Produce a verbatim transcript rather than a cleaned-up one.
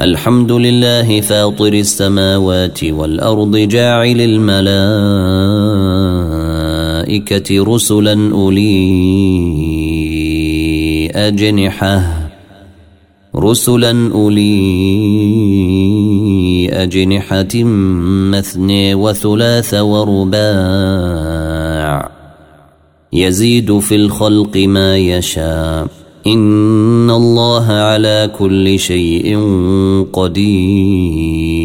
الحمد لله فاطر السماوات والأرض جاعل الملائكة رسلا أولي أجنحة رسلا أولي أجنحة مثني وثلاث ورباع يزيد في الخلق ما يشاء إن الله على كل شيء قدير.